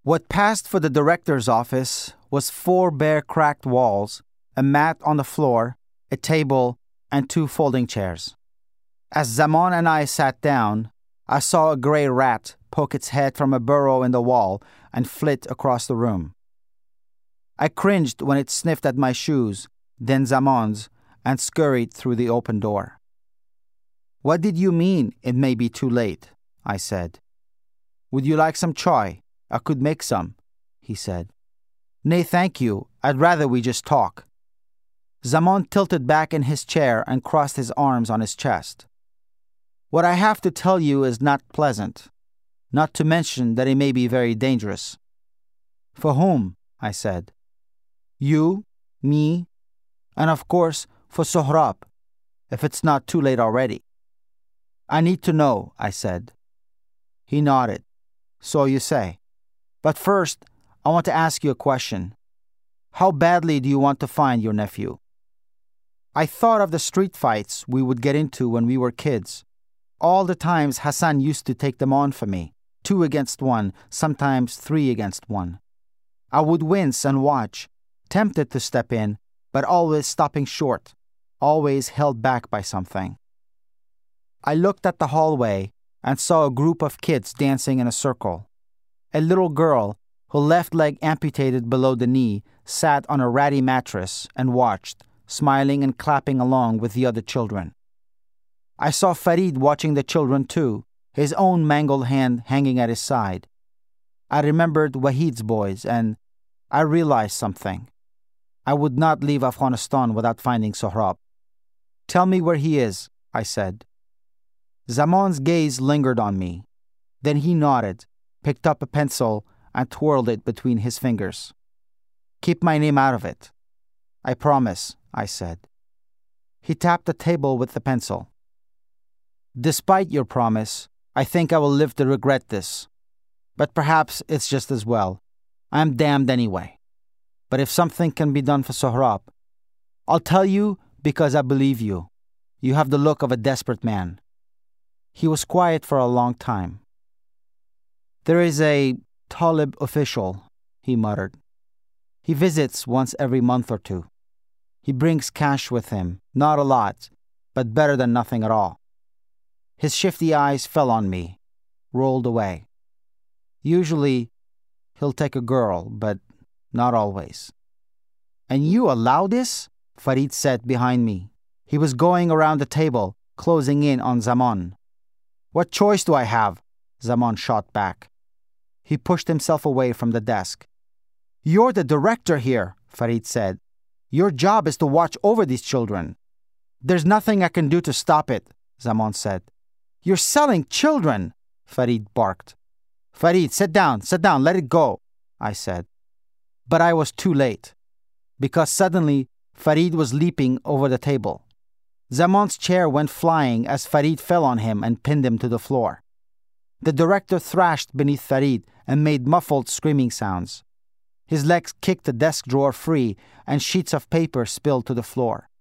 What passed for the director's office was 4 bare cracked walls, a mat on the floor, a table, and 2 folding chairs. As Zaman and I sat down, I saw a gray rat poke its head from a burrow in the wall and flit across the room. I cringed when it sniffed at my shoes, then Zaman's, and scurried through the open door. "What did you mean it may be too late?" I said. "Would you like some chai? I could make some," he said. "Nay, thank you. I'd rather we just talk." Zaman tilted back in his chair and crossed his arms on his chest. "What I have to tell you is not pleasant, not to mention that it may be very dangerous." "For whom?" I said. "You, me, and of course for Sohrab, if it's not too late already." "I need to know," I said. He nodded. "So you say. But first, I want to ask you a question. How badly do you want to find your nephew?" I thought of the street fights we would get into when we were kids. All the times Hassan used to take them on for me, 2 against 1, sometimes 3 against 1. I would wince and watch, tempted to step in, but always stopping short, always held back by something. I looked at the hallway and saw a group of kids dancing in a circle. A little girl, her left leg amputated below the knee, sat on a ratty mattress and watched, smiling and clapping along with the other children. I saw Farid watching the children too, his own mangled hand hanging at his side. I remembered Wahid's boys and I realized something. I would not leave Afghanistan without finding Sohrab. "Tell me where he is," I said. Zaman's gaze lingered on me. Then he nodded, picked up a pencil, and twirled it between his fingers. "Keep my name out of it." "I promise," I said. He tapped the table with the pencil. "Despite your promise, I think I will live to regret this. But perhaps it's just as well. I am damned anyway. But if something can be done for Sohrab, I'll tell you because I believe you. You have the look of a desperate man." He was quiet for a long time. "There is a Talib official," he muttered. "He visits once every month or 2. He brings cash with him, not a lot, but better than nothing at all." His shifty eyes fell on me, rolled away. "Usually, he'll take a girl, but not always." "And you allow this?" Farid said behind me. He was going around the table, closing in on Zaman. "What choice do I have?" Zaman shot back. He pushed himself away from the desk. "You're the director here," Farid said. "Your job is to watch over these children." "There's nothing I can do to stop it," Zaman said. "You're selling children," Farid barked. "Farid, sit down, let it go," I said. But I was too late, because suddenly Farid was leaping over the table. Zaman's chair went flying as Farid fell on him and pinned him to the floor. The director thrashed beneath Farid and made muffled screaming sounds. His legs kicked the desk drawer free and sheets of paper spilled to the floor.